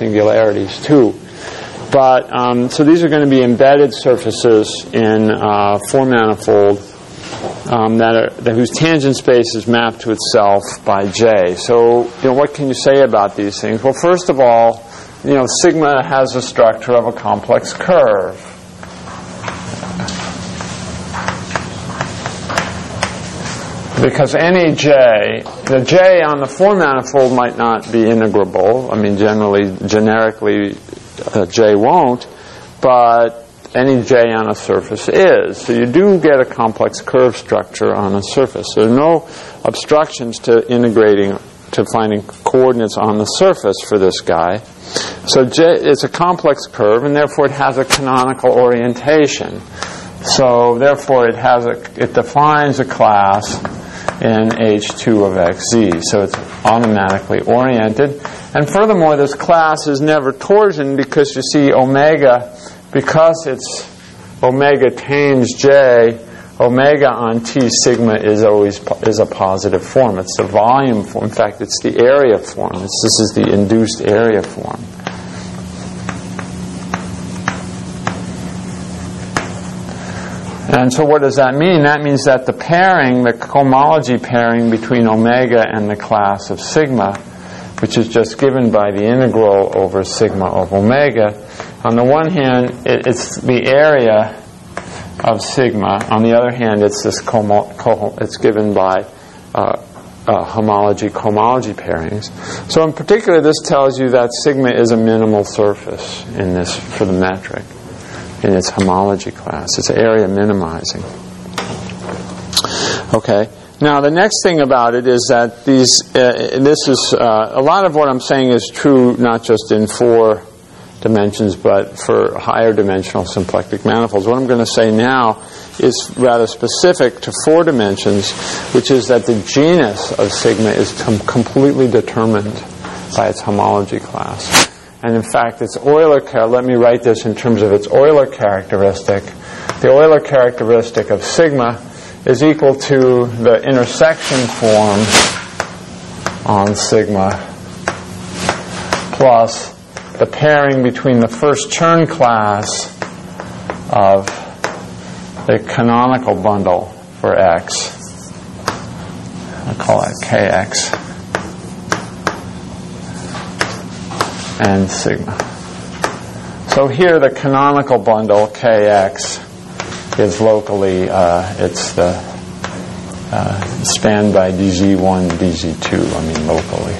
singularities too. But so these are going to be embedded surfaces in 4-manifold whose tangent space is mapped to itself by J. So what can you say about these things? Well, first of all, sigma has a structure of a complex curve. Because any J, the J on the 4-manifold might not be integrable. I mean, generically, J won't, but any J on a surface is. So you do get a complex curve structure on a surface. So there are no obstructions to integrating, to finding coordinates on the surface for this guy. So J is a complex curve, and therefore it has a canonical orientation. So therefore it defines a class in H2 of xz. So it's automatically oriented. And furthermore, this class is never torsion because you see omega, because it's omega times J, omega on T sigma is a positive form. It's the volume form. In fact, it's the area form. This is the induced area form. And so what does that mean? That means that the pairing, the cohomology pairing between omega and the class of sigma, which is just given by the integral over sigma of omega, on the one hand, it's the area of sigma. On the other hand, it's this it's given by homology cohomology pairings. So in particular, this tells you that sigma is a minimal surface in this for the metric in its homology class. It's area minimizing. Okay. Now the next thing about it is that a lot of what I'm saying is true not just in 4 dimensions, but for higher dimensional symplectic manifolds. What I'm going to say now is rather specific to 4 dimensions, which is that the genus of sigma is completely determined by its homology class. And in fact, its Euler let me write this in terms of its Euler characteristic. The Euler characteristic of sigma is equal to the intersection form on sigma plus the pairing between the first Chern class of the canonical bundle for X. I'll call that Kx. And sigma. So here the canonical bundle Kx is locally, it's the spanned by dz1, dz2, I mean locally.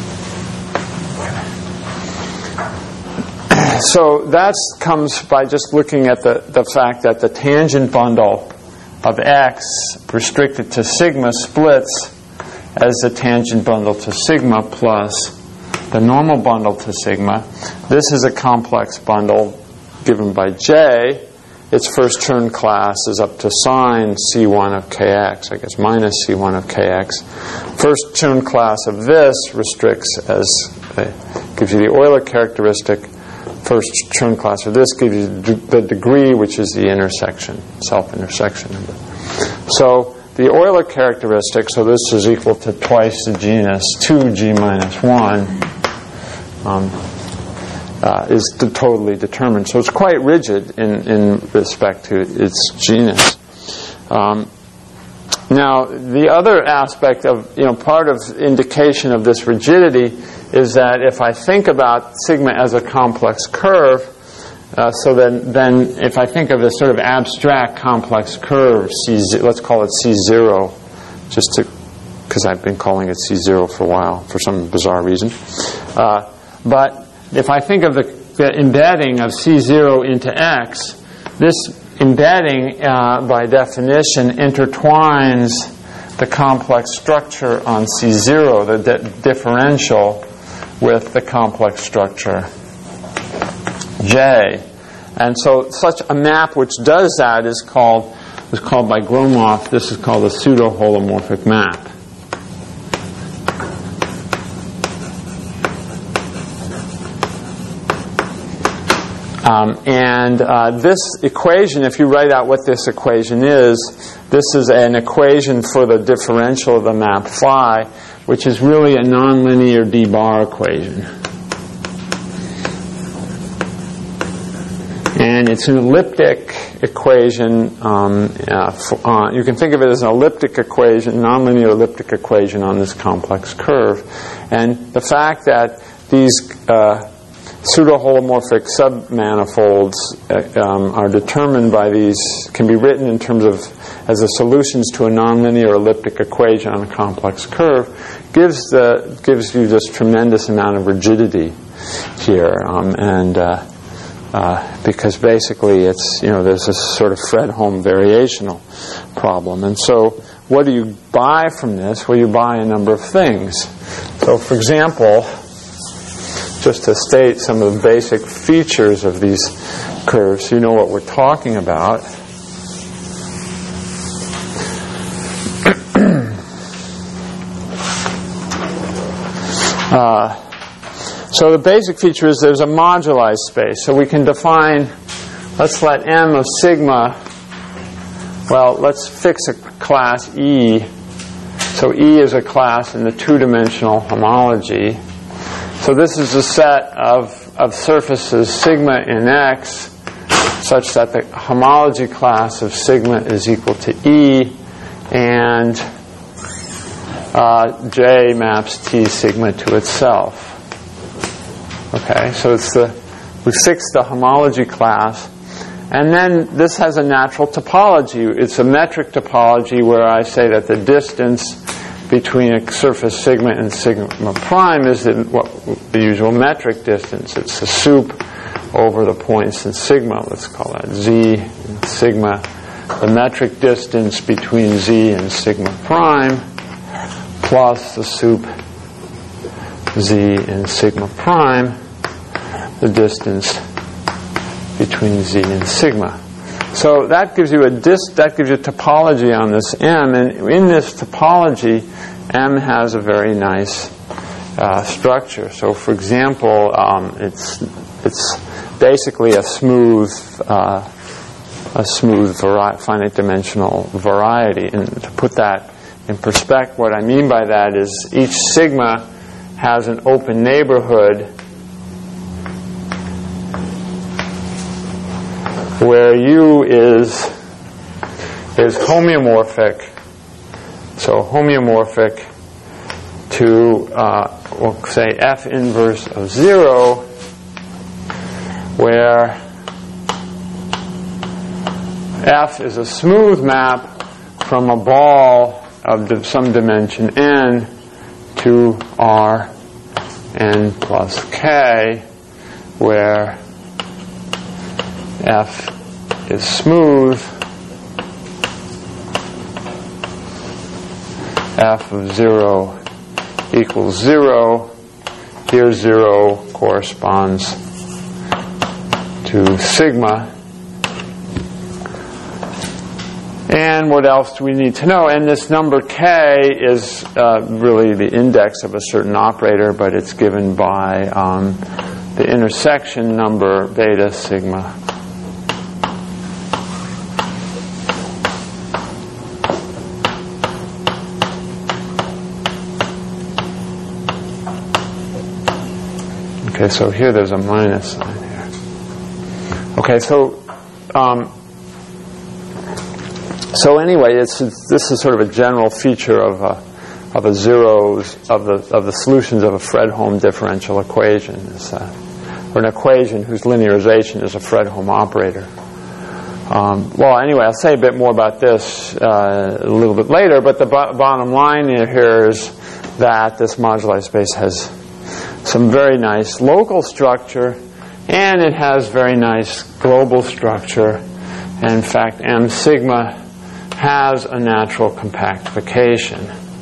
Okay. So that comes by just looking at the fact that the tangent bundle of X restricted to sigma splits as the tangent bundle to sigma plus the normal bundle to sigma. This is a complex bundle given by J. Its first Chern class is up to sine C1 of Kx, I guess minus C1 of Kx. First Chern class of this restricts gives you the Euler characteristic. First Chern class of this gives you the degree, which is the intersection, self-intersection. So the Euler characteristic, so this is equal to twice the genus 2g minus 1, is totally determined. So it's quite rigid in respect to its genus. Now, the other aspect of, part of indication of this rigidity is that if I think about sigma as a complex curve, so then if I think of this sort of abstract complex curve, let's call it C0, because I've been calling it C0 for a while for some bizarre reason. But if I think of the embedding of C0 into X, this embedding, by definition, intertwines the complex structure on C0, the differential, with the complex structure J. And so such a map which does that was called by Gromov, this is called a pseudo-holomorphic map. This equation, if you write out what this equation is, this is an equation for the differential of the map phi, which is really a nonlinear d-bar equation. And it's an elliptic equation. You can think of it as an elliptic equation, nonlinear elliptic equation on this complex curve. And the fact that these pseudo-holomorphic submanifolds are determined by these, can be written in terms of as the solutions to a nonlinear elliptic equation on a complex curve, gives you this tremendous amount of rigidity here, because basically it's, there's this sort of Fredholm variational problem. And so what do you buy from this? Well, you buy a number of things. So for example, just to state some of the basic features of these curves so you know what we're talking about. So the basic feature is there's a moduli space. So we can define, let's let M of sigma, well, let's fix a class E. So E is a class in the two-dimensional homology. So this is a set of surfaces sigma in X such that the homology class of sigma is equal to E, and J maps T sigma to itself. Okay, so we fixed the homology class, and then this has a natural topology. It's a metric topology where I say that the distance between a surface sigma and sigma prime is the usual metric distance. It's the sup over the points in sigma. Let's call that Z and sigma. The metric distance between Z and sigma prime plus the sup Z and sigma prime, the distance between Z and sigma. So that gives you topology on this M, and in this topology, M has a very nice structure. So, for example, it's basically a smooth finite dimensional variety. And to put that in perspective, what I mean by that is each sigma has an open neighborhood where U is homeomorphic, so homeomorphic to, we'll say, F inverse of 0, where F is a smooth map from a ball of some dimension n to R n plus k, where F is smooth, F of 0 equals 0. Here 0 corresponds to sigma. And what else do we need to know? And this number k is really the index of a certain operator, but it's given by the intersection number beta sigma. Okay, so here there's a minus sign here. Okay, so anyway, this is sort of a general feature of the solutions of a Fredholm differential equation, or an equation whose linearization is a Fredholm operator. Well, anyway, I'll say a bit more about this a little bit later, but the bottom line here is that this moduli space has some very nice local structure, and it has very nice global structure. And in fact, M sigma has a natural compactification.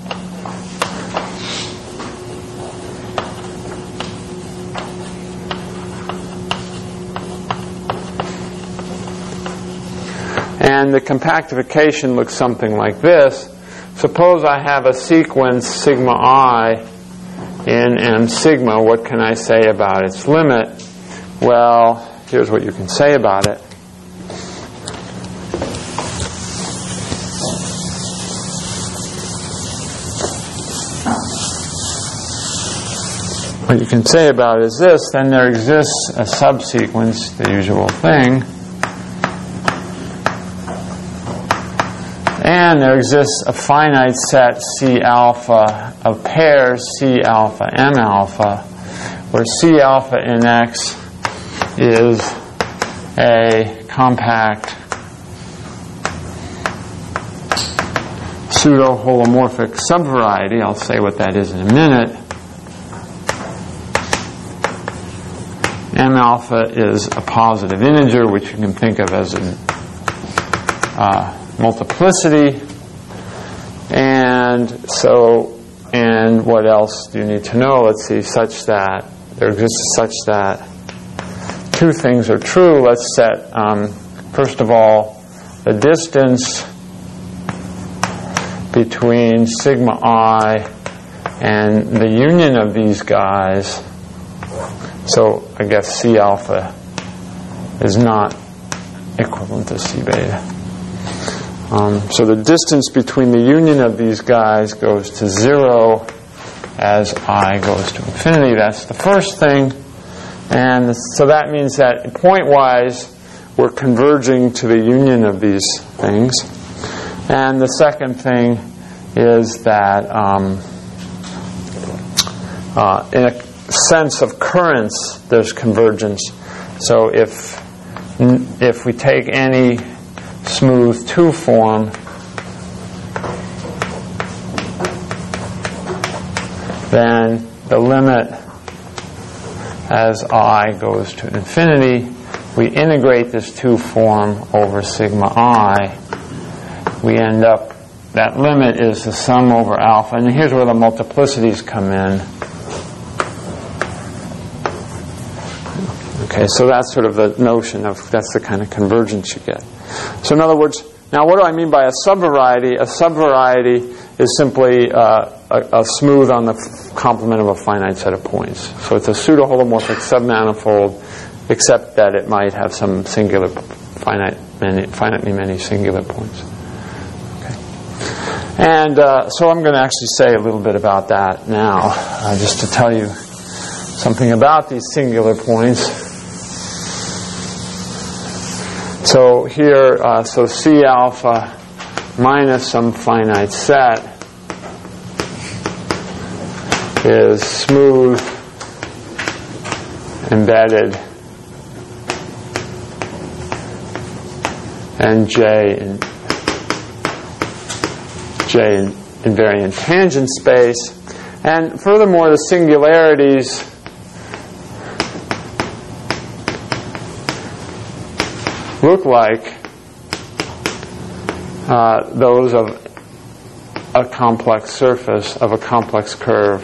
And the compactification looks something like this. Suppose I have a sequence sigma I in M sigma. What can I say about its limit? Well, here's what you can say about it. What you can say about it is this: then there exists a subsequence, the usual thing, and there exists a finite set C alpha of pairs C alpha M alpha, where C alpha in X is a compact pseudo-holomorphic subvariety. I'll say what that is in a minute. M alpha is a positive integer, which you can think of as a multiplicity. And what else do you need to know? Let's see, such that there exists such that two things are true. Let's set, first of all, the distance between sigma I and the union of these guys. So I guess C alpha is not equivalent to C beta. So the distance between the union of these guys goes to 0 as I goes to infinity. That's the first thing. And so that means that point-wise, we're converging to the union of these things. And the second thing is that in a sense of currents, there's convergence. So if we take any smooth 2 form, then the limit as I goes to infinity, we integrate this 2 form over sigma I. We end up, that limit is the sum over alpha. And here's where the multiplicities come in. Okay, so that's sort of the notion of, that's the kind of convergence you get. So in other words, now what do I mean by a subvariety? A subvariety is simply a smooth on the complement of a finite set of points. So it's a pseudo-holomorphic submanifold, except that it might have some singular, finitely many singular points. Okay. And so I'm going to actually say a little bit about that now, just to tell you something about these singular points. So here, so C alpha minus some finite set is smooth, embedded, and J invariant tangent space. And furthermore, the singularities look like those of a complex surface, of a complex curve.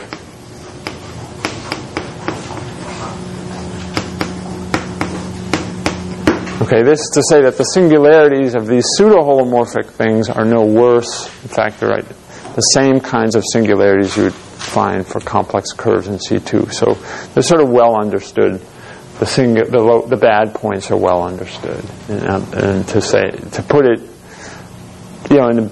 Okay, this is to say that the singularities of these pseudo-holomorphic things are no worse. In fact, they're the same kinds of singularities you would find for complex curves in C2. So they're sort of well understood. The bad points are well understood, and to put it, in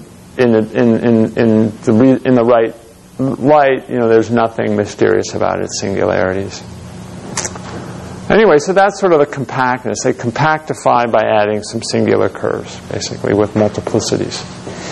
the right light, there's nothing mysterious about its singularities. Anyway, so that's sort of the compactness. They compactify by adding some singular curves, basically, with multiplicities.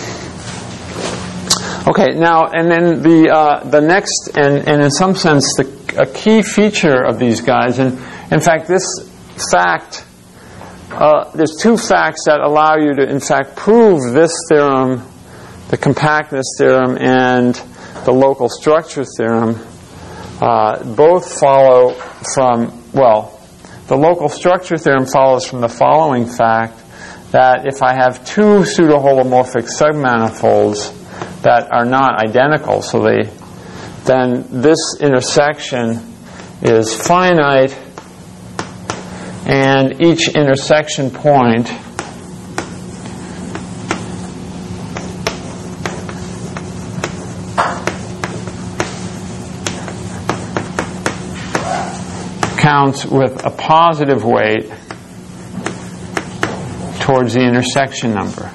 Okay, now, and then the next, and in some sense, a key feature of these guys, and in fact, this fact, there's two facts that allow you to, in fact, prove this theorem, the compactness theorem and the local structure theorem, both follow from, the local structure theorem follows from the following fact, that if I have two pseudo-holomorphic submanifolds that are not identical, then this intersection is finite, and each intersection point counts with a positive weight towards the intersection number.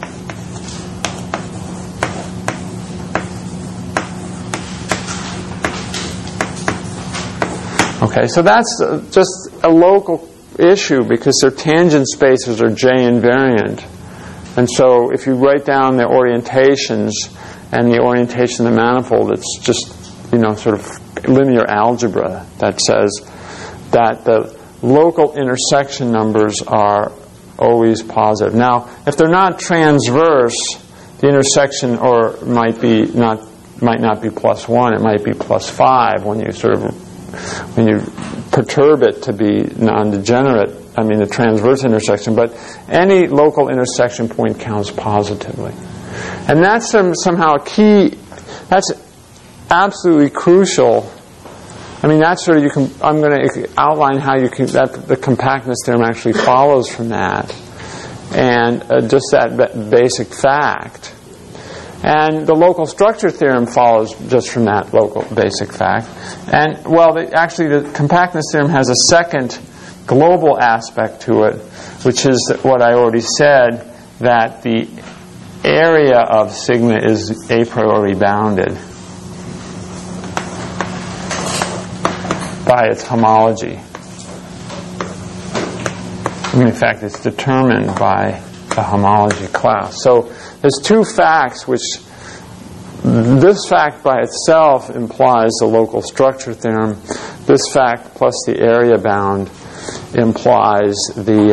Okay, so that's just a local issue because their tangent spaces are J invariant. And so if you write down the orientations and the orientation of the manifold, it's just, sort of linear algebra that says that the local intersection numbers are always positive. Now, if they're not transverse, the intersection might not be +1. It might be +5 when you perturb it to be non-degenerate. I mean, the transverse intersection. But any local intersection point counts positively, and that's somehow a key. That's absolutely crucial. I mean, that's sort of I'm going to outline how the compactness theorem actually follows from that, and just that basic fact. And the local structure theorem follows just from that local basic fact. And actually, the compactness theorem has a second global aspect to it, which is what I already said, that the area of sigma is a priori bounded by its homology. In fact, it's determined by the homology class. So there's two facts which this fact by itself implies the local structure theorem. This fact plus the area bound implies the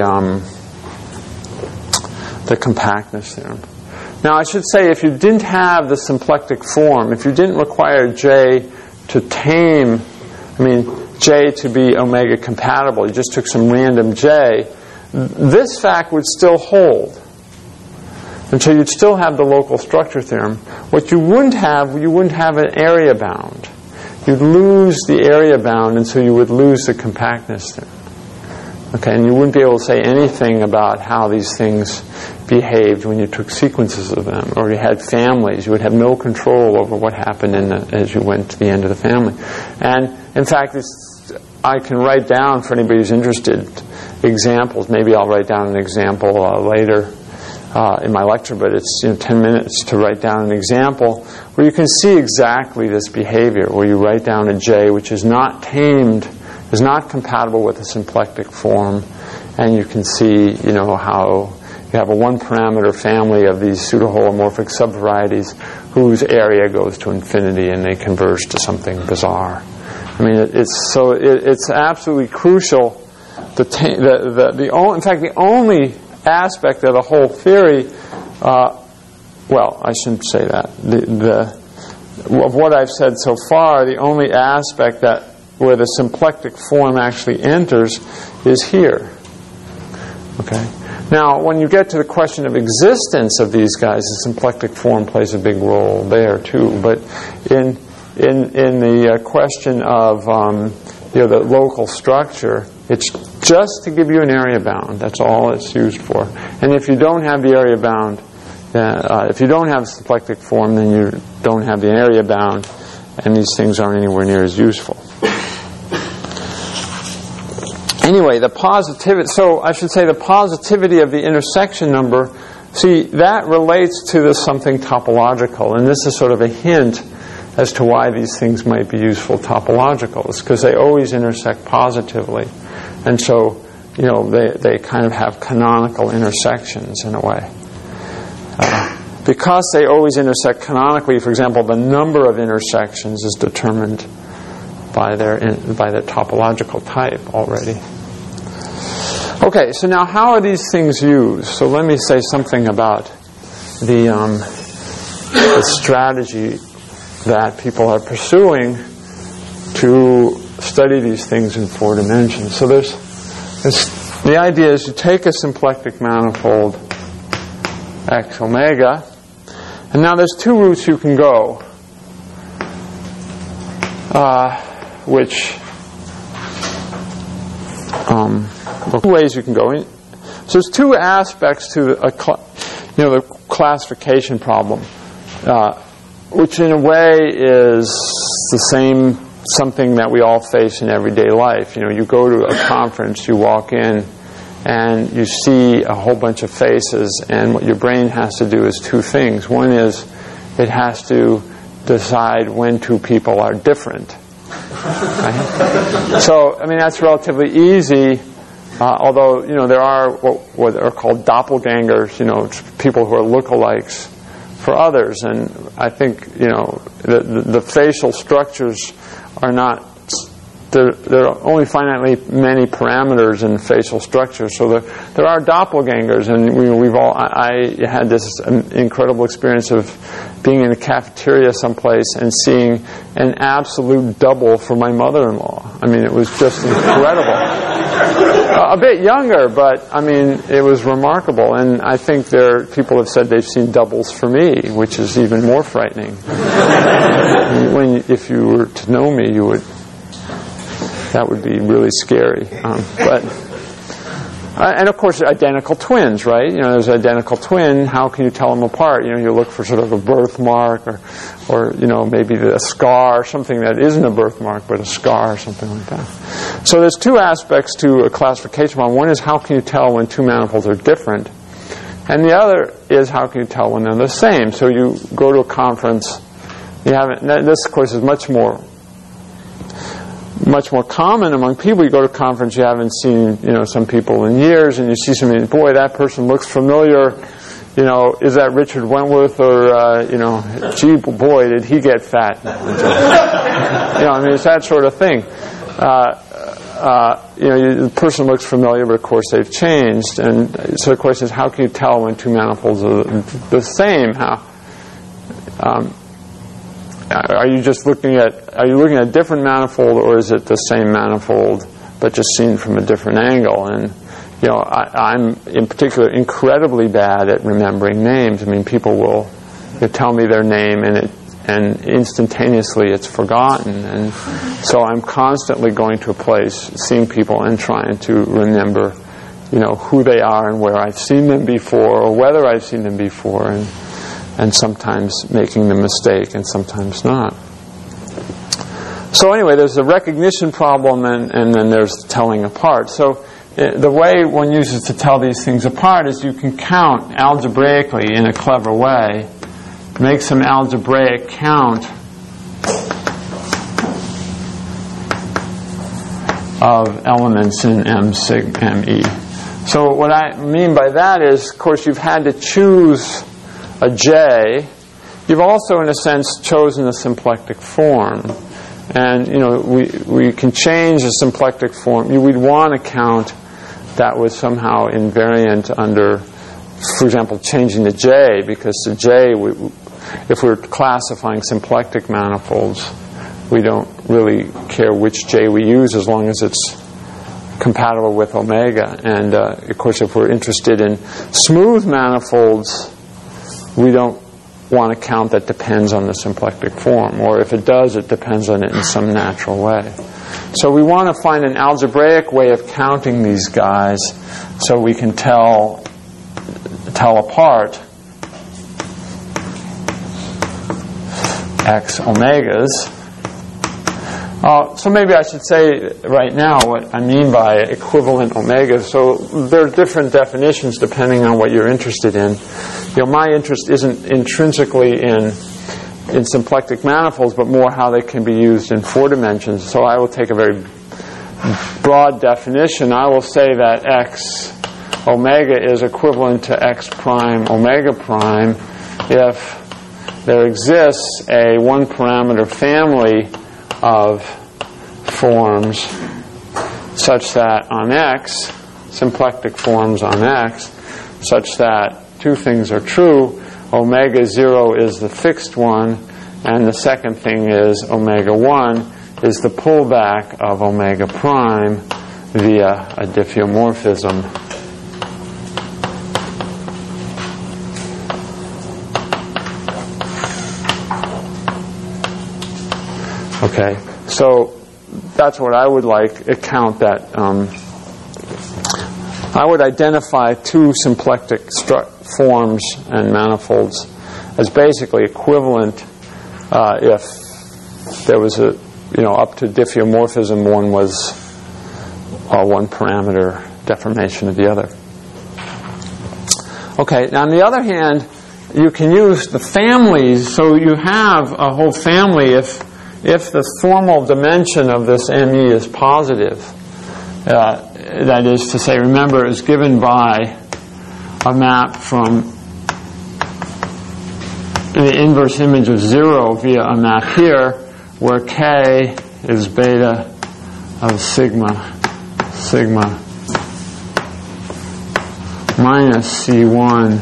compactness theorem. Now, I should say, if you didn't have the symplectic form, if you didn't require J to tame, J to be omega compatible, you just took some random J, this fact would still hold. And so you'd still have the local structure theorem. What you wouldn't have an area bound. You'd lose the area bound, and so you would lose the compactness theorem. Okay, and you wouldn't be able to say anything about how these things behaved when you took sequences of them, or you had families. You would have no control over what happened as you went to the end of the family. And in fact, I can write down, for anybody who's interested, examples. Maybe I'll write down an example later in my lecture, but it's 10 minutes to write down an example where you can see exactly this behavior, where you write down a J which is not tamed, is not compatible with the symplectic form, and you can see, how you have a one-parameter family of these pseudo-holomorphic subvarieties whose area goes to infinity and they converge to something bizarre. It's absolutely crucial. In fact, the only aspect of the whole theory, I shouldn't say that. Of what I've said so far, the only aspect where the symplectic form actually enters is here. Okay. Now, when you get to the question of existence of these guys, the symplectic form plays a big role there too. But in the question of the local structure, it's just to give you an area bound. That's all it's used for. And if you don't have the area bound, if you don't have the symplectic form, then you don't have the area bound, and these things aren't anywhere near as useful. Anyway, the positivity of the intersection number, see, that relates to something topological, and this is sort of a hint as to why these things might be useful topological. It's because they always intersect positively. And so, they kind of have canonical intersections in a way. Because they always intersect canonically, for example, the number of intersections is determined by their topological type already. Okay, so now how are these things used? So let me say something about the strategy that people are pursuing to study these things in 4 dimensions. So the idea is you take a symplectic manifold x omega, and now there's 2 routes you can go, two ways you can go. So there's 2 aspects to the classification problem, which in a way is the same something that we all face in everyday life. You go to a conference, you walk in, and you see a whole bunch of faces, and what your brain has to do is 2 things. One is it has to decide when 2 people are different. Right? So, that's relatively easy Although, there are what are called doppelgangers, people who are lookalikes for others. And I think, the facial structures are not, there are only finitely many parameters in facial structures. So there are doppelgangers. And I had this incredible experience of being in a cafeteria someplace and seeing an absolute double for my mother-in-law. I mean, it was just incredible. A bit younger, but I mean, it was remarkable. And I think people have said they've seen doubles for me, which is even more frightening. If you were to know me, that would be really scary. And of course, identical twins, right? There's an identical twin. How can you tell them apart? You look for sort of a birthmark, or maybe a scar, something that isn't a birthmark but a scar, or something like that. So there's two aspects to a classification model. One is how can you tell when two manifolds are different, and the other is how can you tell when they're the same. So you go to a conference. This, of course, is much more common among people. You go to a conference, you haven't seen, some people in years, and you see somebody, boy, that person looks familiar. Is that Richard Wentworth, or, gee, boy, did he get fat? It's that sort of thing. The person looks familiar, but of course they've changed. And so the question is, how can you tell when two manifolds are the same? Are you looking at a different manifold, or is it the same manifold but just seen from a different angle? And I'm in particular incredibly bad at remembering names. I mean, people will tell me their name and instantaneously it's forgotten. And so I'm constantly going to a place, seeing people and trying to remember, who they are and where I've seen them before, or whether I've seen them before, and sometimes making the mistake and sometimes not. So anyway, there's the recognition problem, and then there's the telling apart. So the way one uses to tell these things apart is you can count algebraically in a clever way, make some algebraic count of elements in M sig ME. So what I mean by that is, of course, you've had to choose a J. You've also, in a sense, chosen a symplectic form. And, we can change the symplectic form. We'd want to count that was somehow invariant under, for example, changing the J, because the J, if we're classifying symplectic manifolds, we don't really care which J we use as long as it's compatible with omega. And, of course, if we're interested in smooth manifolds, we don't want to count that depends on the symplectic form, or if it does, it depends on it in some natural way. So we want to find an algebraic way of counting these guys so we can tell apart X omegas. So maybe I should say right now what I mean by equivalent omegas. So there are different definitions depending on what you're interested in. My interest isn't intrinsically in symplectic manifolds, but more how they can be used in 4 dimensions. So I will take a very broad definition. I will say that X omega is equivalent to X prime omega prime if there exists a one-parameter family of forms such that on X, symplectic forms on X, such that two things are true. Omega 0 is the fixed one, and the second thing is omega 1 is the pullback of omega prime via a diffeomorphism. Okay, so that's what I would like to count that. I would identify two symplectic forms and manifolds as basically equivalent if there was a, up to diffeomorphism, one was a one-parameter deformation of the other. Okay, now on the other hand, you can use the families, so you have a whole family if the formal dimension of this ME is positive. That is to say, remember, is given by a map from the inverse image of 0 via a map here, where K is beta of sigma minus C1.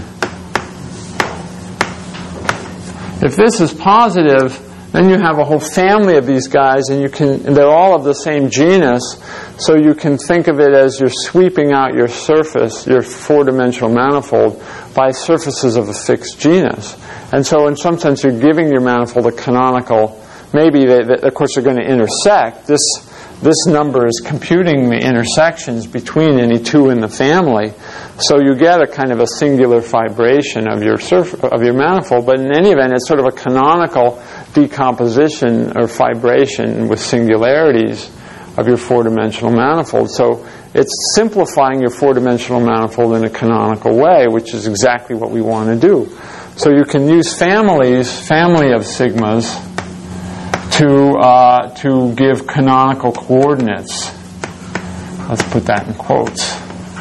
If this is positive, then you have a whole family of these guys, and they're all of the same genus, so you can think of it as you're sweeping out your surface, your four-dimensional manifold, by surfaces of a fixed genus. And so in some sense you're giving your manifold a canonical, maybe of course they're going to intersect. This number is computing the intersections between any two in the family, so you get a kind of a singular fibration of your manifold. But in any event, it's sort of a canonical decomposition or fibration with singularities of your four-dimensional manifold. So it's simplifying your four-dimensional manifold in a canonical way, which is exactly what we want to do. So you can use family of sigmas to give canonical coordinates. Let's put that in quotes.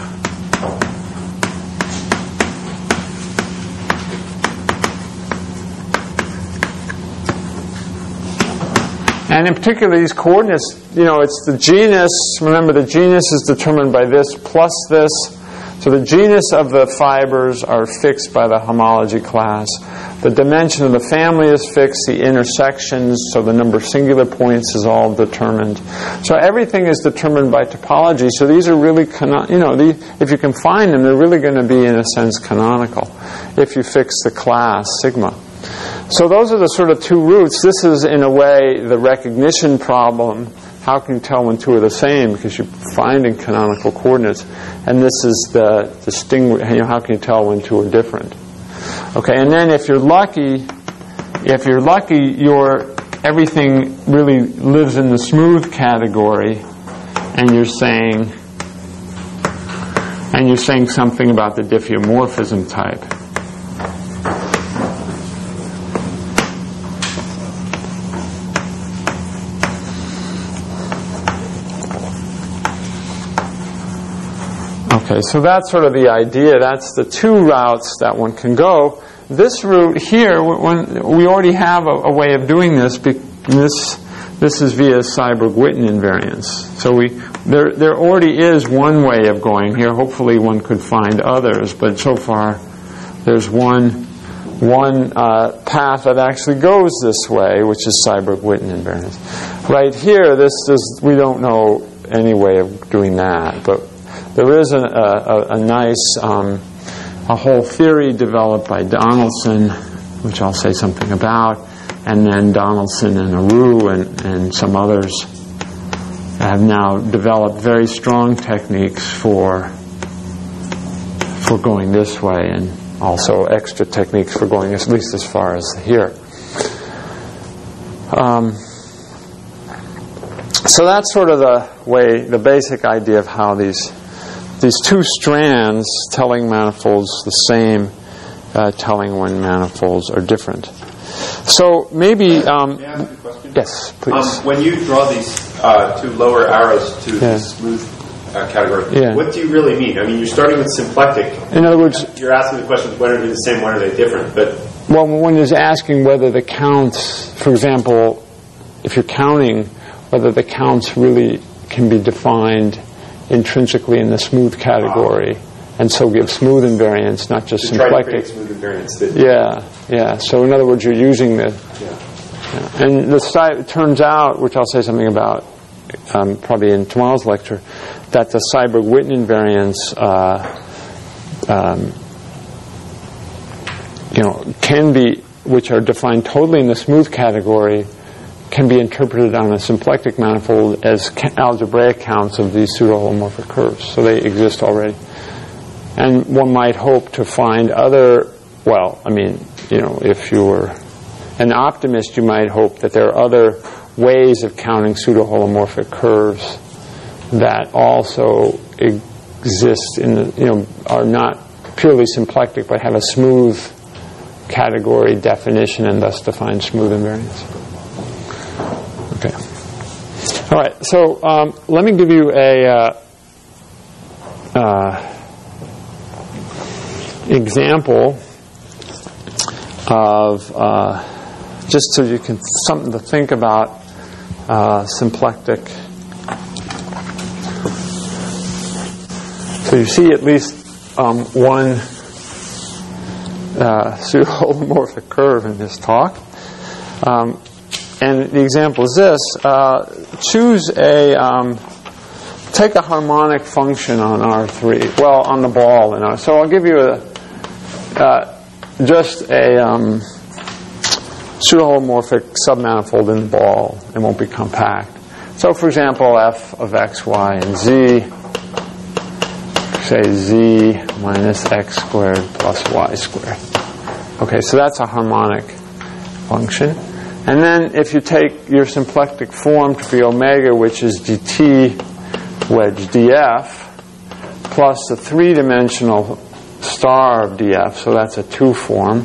And in particular, these coordinates, it's the genus. Remember, the genus is determined by this plus this. So the genus of the fibers are fixed by the homology class. The dimension of the family is fixed. The intersections, so the number of singular points, is all determined. So everything is determined by topology. So these are really, if you can find them, they're really going to be, in a sense, canonical if you fix the class sigma. So those are the sort of two roots. This is, in a way, the recognition problem. How can you tell when two are the same? Because you're finding canonical coordinates. And this is the how can you tell when two are different? Okay, and then if you're lucky, everything really lives in the smooth category, and you're saying something about the diffeomorphism type. Okay, so that's sort of the idea. That's the two routes that one can go. This route here, we already have a way of doing this. This is via Seiberg-Witten invariance. So there already is one way of going here. Hopefully one could find others, but so far there's one path that actually goes this way, which is Seiberg-Witten invariance. Right here, we don't know any way of doing that, but there is a nice, a whole theory developed by Donaldson, which I'll say something about, and then Donaldson and Aru and some others have now developed very strong techniques for going this way, and also extra techniques for going at least as far as here. So that's sort of the basic idea of how these two strands, telling manifolds the same, telling when manifolds are different. So maybe... May I ask you a question? Yes, please. When you draw these two lower arrows to the smooth category, what do you really mean? I mean, you're starting with symplectic. In other words... You're asking the question, when are they the same, when are they different? But well, one is asking whether the counts, for example, if you're counting, whether the counts really can be defined intrinsically in the smooth category, and so give smooth invariance, not just symplectic. Smooth invariance. Yeah. So in other words, you're using the... Yeah. And it turns out, which I'll say something about probably in tomorrow's lecture, that the Seiberg-Witten invariance can be, which are defined totally in the smooth category, can be interpreted on a symplectic manifold as algebraic counts of these pseudo-holomorphic curves. So they exist already. And one might hope to find other, if you were an optimist, you might hope that there are other ways of counting pseudo-holomorphic curves that also exist are not purely symplectic, but have a smooth category definition and thus define smooth invariance. Okay. All right. So let me give you a example of, just so you can, something to think about, symplectic. So you see at least one pseudo-holomorphic curve in this talk. And the example is this. Choose take a harmonic function on R3. Well, on the ball. So I'll give you just a pseudo-holomorphic submanifold in the ball. It won't be compact. So, for example, f of x, y, and z, say z minus x squared plus y squared. Okay, so that's a harmonic function. And then if you take your symplectic form to be omega, which is dt wedge df, plus the three-dimensional star of df, so that's a 2 form,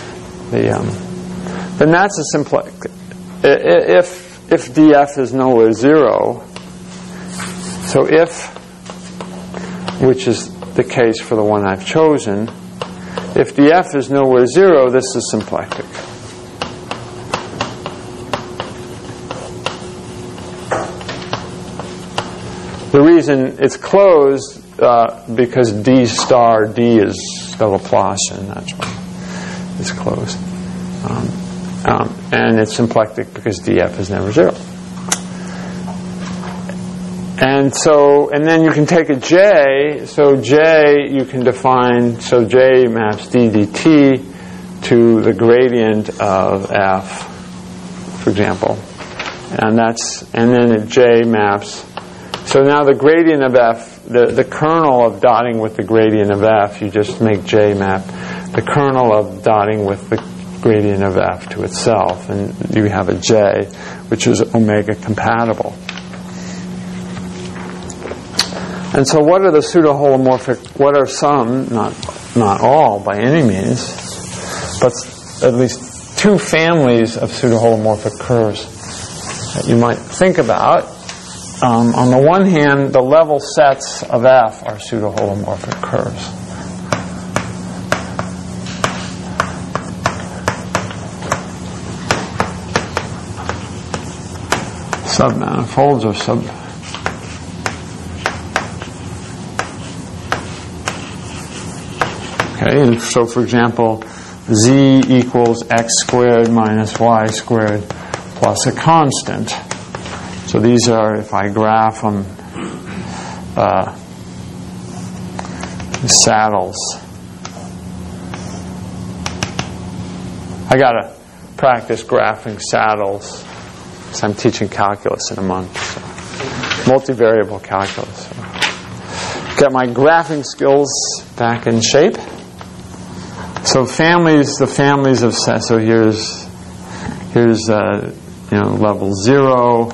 then that's a symplectic. If df is nowhere 0, so if, which is the case for the one I've chosen, if df is nowhere 0, this is symplectic. The reason it's closed because d star d is the Laplacian. That's why it's closed. And it's symplectic because df is never 0. And then you can take a j. So j you can define. So j maps d dt to the gradient of f, for example, and then a j maps. So now the gradient of f, the kernel of dotting with the gradient of f, you just make j map the kernel of dotting with the gradient of f to itself, and you have a j, which is omega compatible. And so what are the pseudo-holomorphic, what are some, not all by any means, but at least 2 families of pseudo-holomorphic curves that you might think about. On the one hand, the level sets of f are pseudo-holomorphic curves. Submanifolds or Okay, and so for example, z equals x squared minus y squared plus a constant. So these are, if I graph them, saddles. I got to practice graphing saddles because I'm teaching calculus in a month. So. Multivariable calculus. So. Got my graphing skills back in shape. So the families of sets. So here's level 0.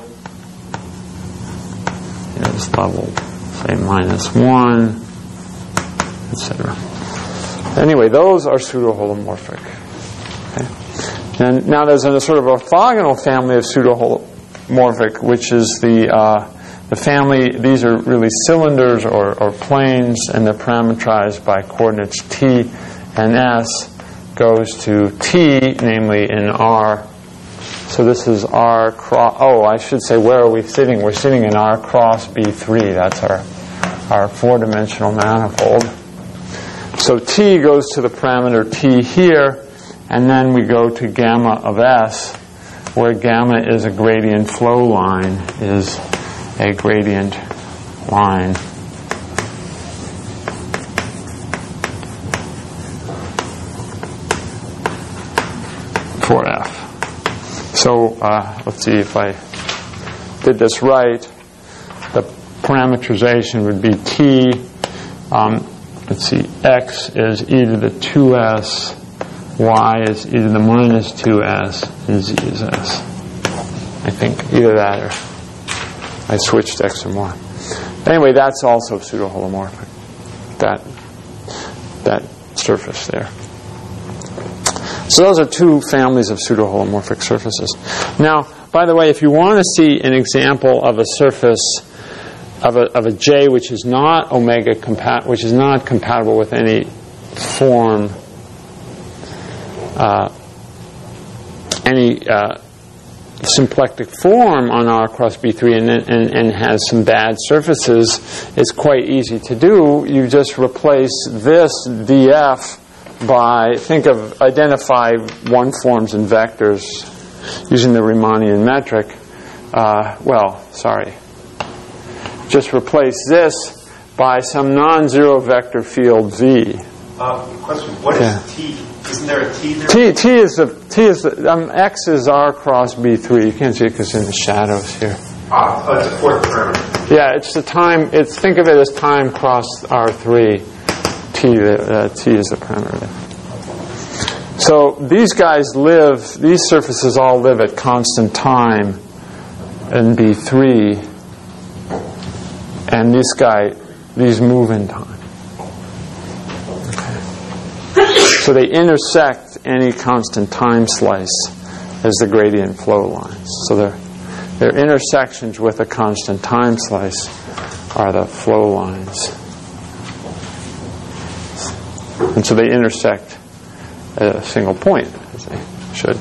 Here's level, say, -1, etc. Anyway, those are pseudo-holomorphic. Okay? And now there's a sort of orthogonal family of pseudo-holomorphic, which is the family. These are really cylinders or planes, and they're parametrized by coordinates t and s goes to t, namely in R. So this is R cross, I should say, where are we sitting? We're sitting in R cross B3. That's our 4-dimensional manifold. So t goes to the parameter t here, and then we go to gamma of s, where gamma is a gradient flow line, is a gradient line. For f. So let's see if I did this right. The parameterization would be t. Let's see, x is e to the 2s, y is e to the minus 2s, and z is s. I think either that or I switched x or y. Anyway, that's also pseudo-holomorphic. That surface there. So those are 2 families of pseudo-holomorphic surfaces. Now, by the way, if you want to see an example of a surface of a J which is not omega which is not compatible with any form, any symplectic form on R cross B3 and has some bad surfaces, it's quite easy to do. You just replace this df by, identify one forms and vectors using the Riemannian metric. Just replace this by some non-zero vector field V. Question: What is T? Isn't there a T there? T is X is R cross B3. You can't see it because it's in the shadows here. It's a fourth parameter. Yeah, it's the time. Think of it as time cross R3. T is the parameter. So these guys these surfaces all live at constant time in B3, and these move in time. So they intersect any constant time slice as the gradient flow lines. So their intersections with a constant time slice are the flow lines. And so they intersect at a single point, as they should.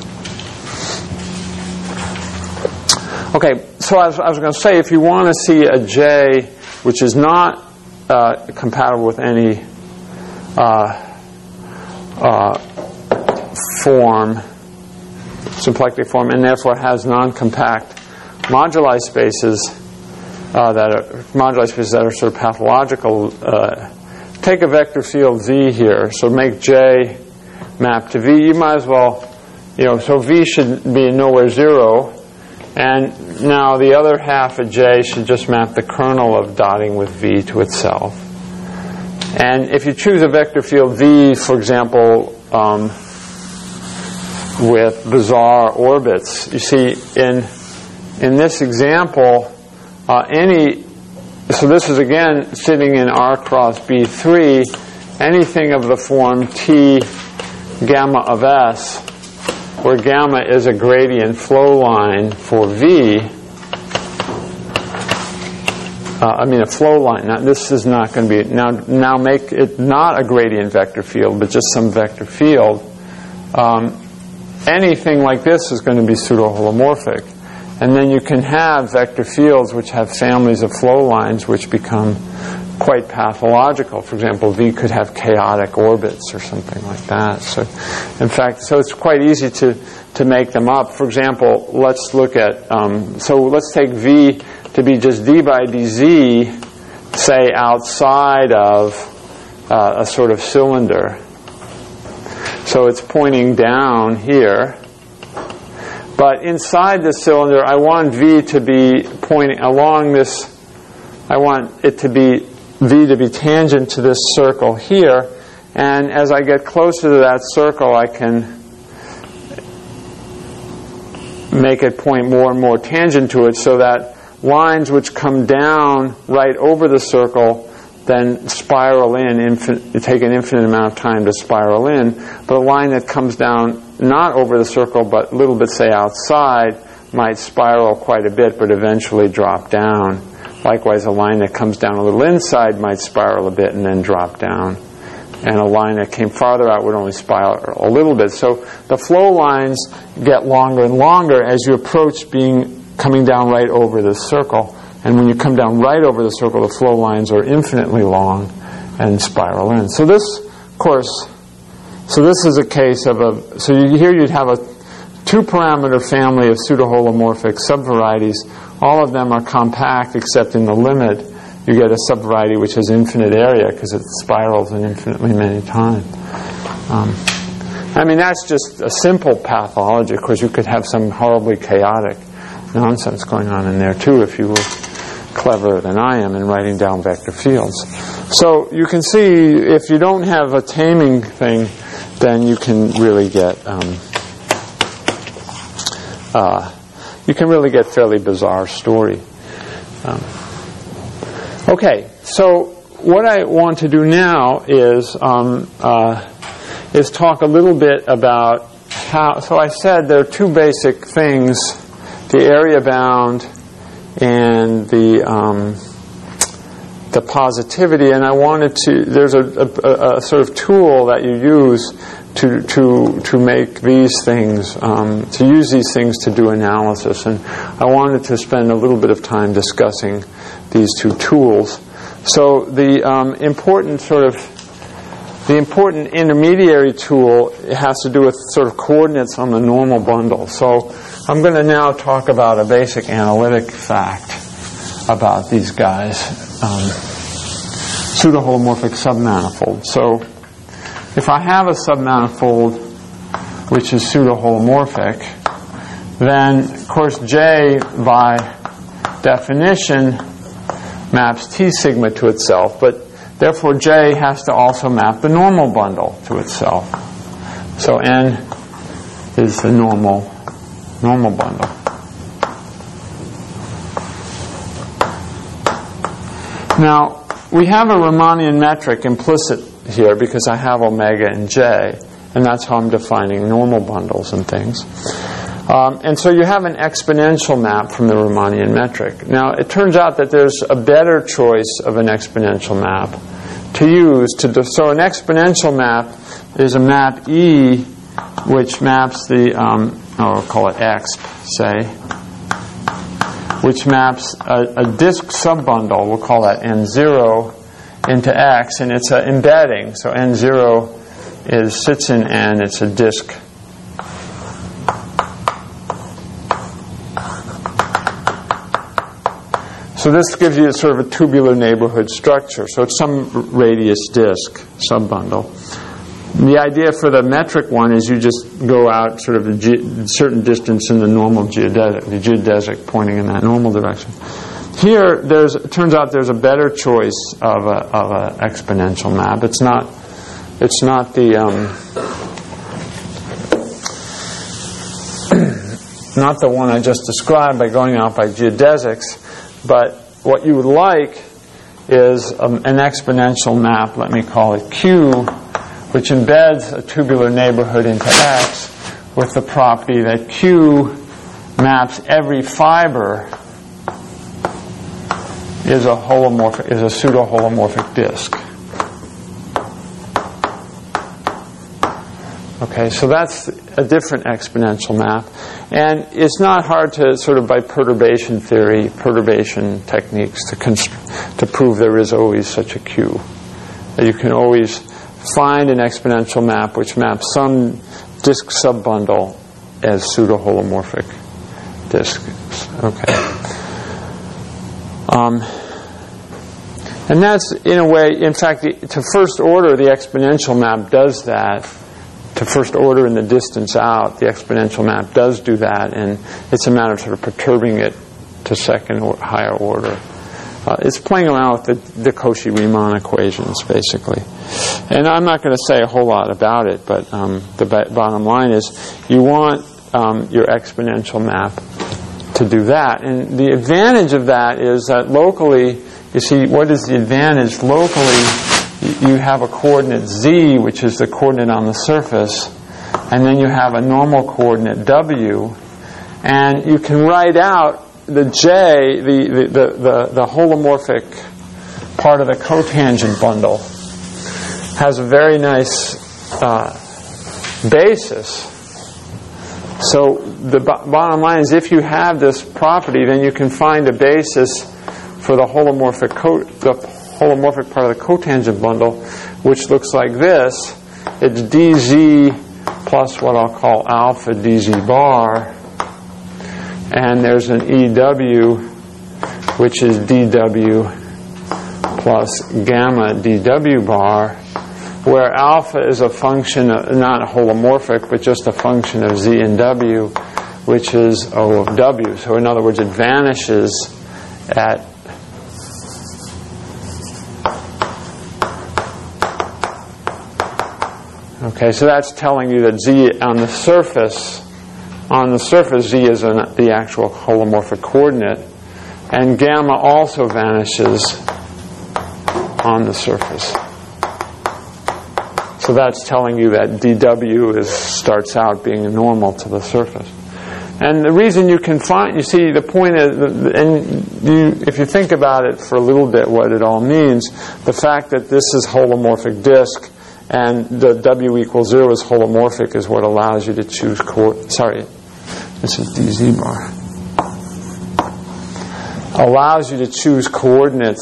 Okay, so I was going to say, if you want to see a J which is not compatible with any form, symplectic form, and therefore has non-compact moduli spaces that are sort of pathological, take a vector field V here. So make J map to V. You might as well, so V should be nowhere zero. And now the other half of J should just map the kernel of dotting with V to itself. And if you choose a vector field V, for example, with bizarre orbits, you see in this example, so this is again sitting in R cross B3, anything of the form T gamma of S, where gamma is a gradient flow line for V, a flow line. Now, this is not going to be, now make it not a gradient vector field, but just some vector field. Anything like this is going to be pseudo-holomorphic. And then you can have vector fields which have families of flow lines which become quite pathological. For example, V could have chaotic orbits or something like that. So, in fact, it's quite easy to make them up. For example, let's look at, let's take V to be just d by dz, say, outside of a sort of cylinder. So it's pointing down here. But inside the cylinder, I want V to be pointing along this. I want it to be V to be tangent to this circle here. And as I get closer to that circle, I can make it point more and more tangent to it, so that lines which come down right over the circle then spiral in, take an infinite amount of time to spiral in. But a line that comes down not over the circle but a little bit, say, outside, might spiral quite a bit but eventually drop down. Likewise, a line that comes down a little inside might spiral a bit and then drop down. And a line that came farther out would only spiral a little bit. So the flow lines get longer and longer as you approach coming down right over the circle. And when you come down right over the circle, the flow lines are infinitely long and spiral in. So this, of course, this is a case of here you'd have a two-parameter family of pseudo-holomorphic subvarieties. All of them are compact except in the limit. You get a subvariety which has infinite area because it spirals in infinitely many times. That's just a simple pathology. Of course, you could have some horribly chaotic nonsense going on in there too if you were cleverer than I am in writing down vector fields. So you can see if you don't have a taming thing, then you can really get fairly bizarre story. Okay, so what I want to do now is talk a little bit about how. So I said there are two basic things: the area bound and the the positivity, and I wanted to. There's a sort of tool that you use to make these things, to use these things to do analysis, and I wanted to spend a little bit of time discussing these two tools. So the important intermediary tool has to do with sort of coordinates on the normal bundle. So I'm going to now talk about a basic analytic fact about these guys, pseudo-holomorphic submanifold. So if I have a submanifold which is pseudo-holomorphic, then of course J by definition maps T sigma to itself, but therefore J has to also map the normal bundle to itself. So N is the normal bundle. Now, we have a Riemannian metric implicit here because I have omega and J, and that's how I'm defining normal bundles and things. And so you have an exponential map from the Riemannian metric. Now, it turns out that there's a better choice of an exponential map to use. So an exponential map is a map E which maps the, I'll call it exp, say, which maps a disk subbundle, we'll call that N0, into X, and it's an embedding. So N0 sits in N, it's a disk. So this gives you sort of a tubular neighborhood structure. So it's some radius disk subbundle. The idea for the metric one is you just go out sort of a certain distance in the normal geodesic, the geodesic pointing in that normal direction. Here, it turns out there's a better choice of a exponential map. It's not the not the one I just described by going out by geodesics, but what you would like is an exponential map. Let me call it Q, which embeds a tubular neighborhood into X with the property that Q maps every fiber is a pseudo-holomorphic disk. Okay, so that's a different exponential map. And it's not hard to sort of by perturbation theory, perturbation techniques to prove there is always such a Q. That you can always find an exponential map which maps some disk subbundle as pseudo-holomorphic disks. Okay. And that's, in a way, in fact, to first order, the exponential map does that. To first order in the distance out, the exponential map does do that, and it's a matter of sort of perturbing it to second or higher order. It's playing around with the Cauchy-Riemann equations, basically. And I'm not going to say a whole lot about it, but the bottom line is you want your exponential map to do that. And the advantage of that is that locally, you see, what is the advantage? Locally, you have a coordinate z, which is the coordinate on the surface, and then you have a normal coordinate w, and you can write out the j, the holomorphic part of the cotangent bundle, has a very nice basis. So the bottom line is, if you have this property, then you can find a basis for the holomorphic part of the cotangent bundle, which looks like this. It's dz plus what I'll call alpha dz bar, and there's an EW, which is dw plus gamma dw bar, where alpha is a function of, not holomorphic, but just a function of z and w, which is O of w. So in other words, it vanishes at okay, so that's telling you that z on the surface z is the actual holomorphic coordinate, and gamma also vanishes on the surface. So that's telling you that dw starts out being normal to the surface. And the reason you can find, you see, the point is, if you think about it for a little bit, what it all means, the fact that this is holomorphic disk and the W equals 0 is holomorphic is what allows you to choose this is dz bar. Allows you to choose coordinates,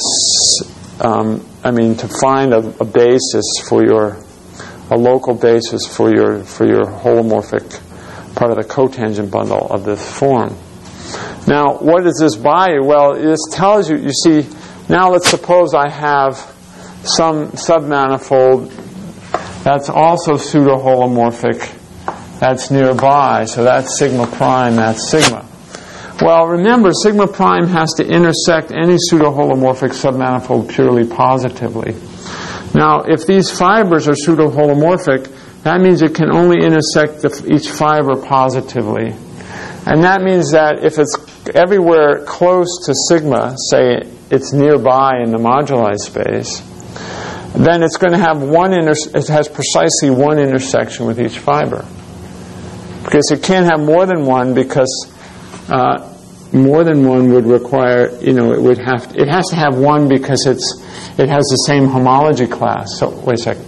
to find a basis for a local basis for your holomorphic part of the cotangent bundle of this form. Now, what does this buy you? Well, this tells you see, now let's suppose I have some submanifold that's also pseudo-holomorphic that's nearby. So that's sigma prime, that's sigma. Well, remember, sigma prime has to intersect any pseudo-holomorphic submanifold purely positively. Now, if these fibers are pseudo-holomorphic, that means it can only intersect each fiber positively. And that means that if it's everywhere close to sigma, say it's nearby in the moduli space, then it's going to have it has precisely one intersection with each fiber. Because it can't have more than one, because more than one would require, it has to have one because it has the same homology class. So wait a second,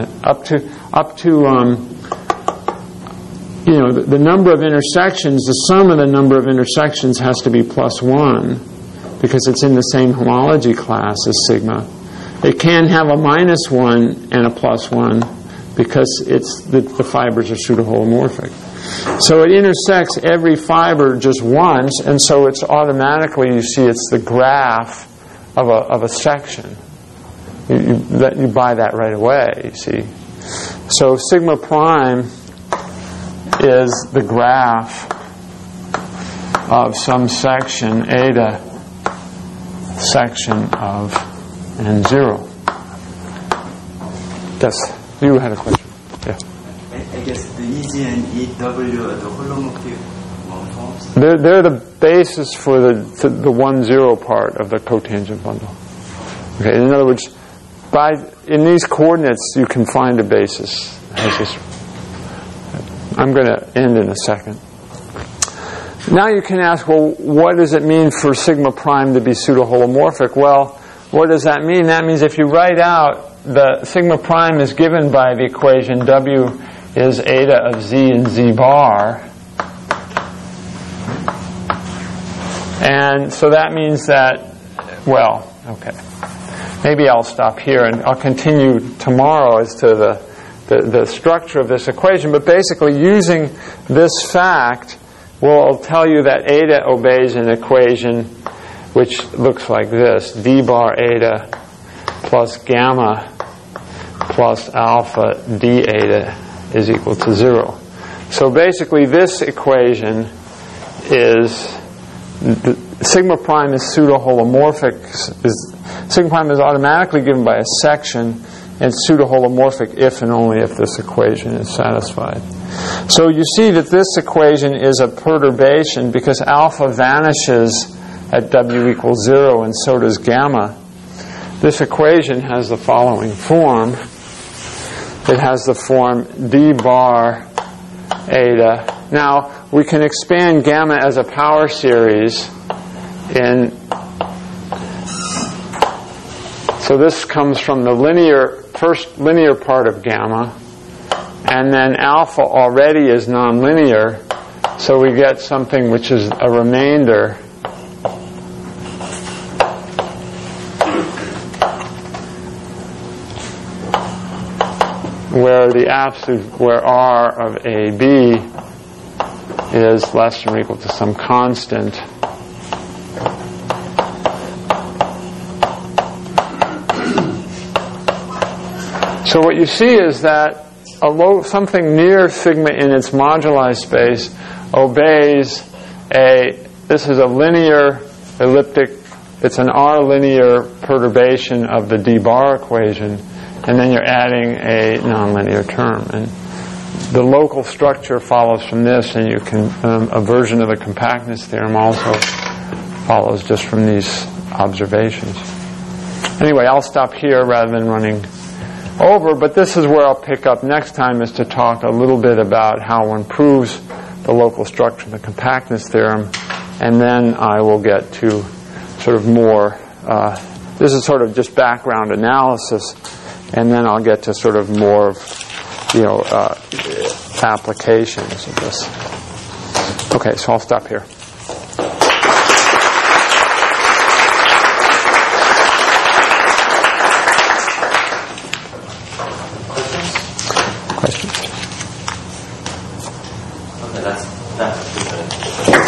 the number of intersections, the sum of the number of intersections has to be +1 because it's in the same homology class as sigma. It can have a -1 and a +1 because the fibers are pseudo-holomorphic. So it intersects every fiber just once, and so it's automatically, you see, it's the graph of a section. You buy that right away, you see. So sigma prime is the graph of some section, eta section of N0. Yes, you had a question. Yeah. I guess the EG and EW are the holomorphic forms? They're the basis for the 1-0 part of the cotangent bundle. Okay, in other words, in these coordinates you can find a basis. I'm going to end in a second. Now you can ask, well, what does it mean for sigma prime to be pseudo-holomorphic? Well, what does that mean? That means if you write out the sigma prime is given by the equation W is eta of Z and Z bar. And so that means that, well, okay. Maybe I'll stop here and I'll continue tomorrow as to the structure of this equation. But basically, using this fact will tell you that eta obeys an equation which looks like this: d bar eta plus gamma plus alpha d eta is equal to 0. So basically, this equation is sigma prime is pseudo-holomorphic. Sigma prime is automatically given by a section, and pseudo-holomorphic if and only if this equation is satisfied. So you see that this equation is a perturbation because alpha vanishes at W equals 0, and so does gamma. This equation has the following form. It has the form d bar eta. Now, we can expand gamma as a power series so this comes from the first linear part of gamma, and then alpha already is nonlinear, so we get something which is a remainder where R of AB is less than or equal to some constant. So what you see is that something near sigma in its moduli space obeys this is a linear elliptic, it's an R linear perturbation of the d bar equation, and then you're adding a nonlinear term. And the local structure follows from this, and you can a version of the compactness theorem also follows just from these observations. Anyway, I'll stop here rather than running over, but this is where I'll pick up next time, is to talk a little bit about how one proves the local structure, the compactness theorem, and then I will get to sort of more, this is sort of just background analysis, and then I'll get to sort of more of, applications of this. Okay, so I'll stop here. Questions? Okay, that's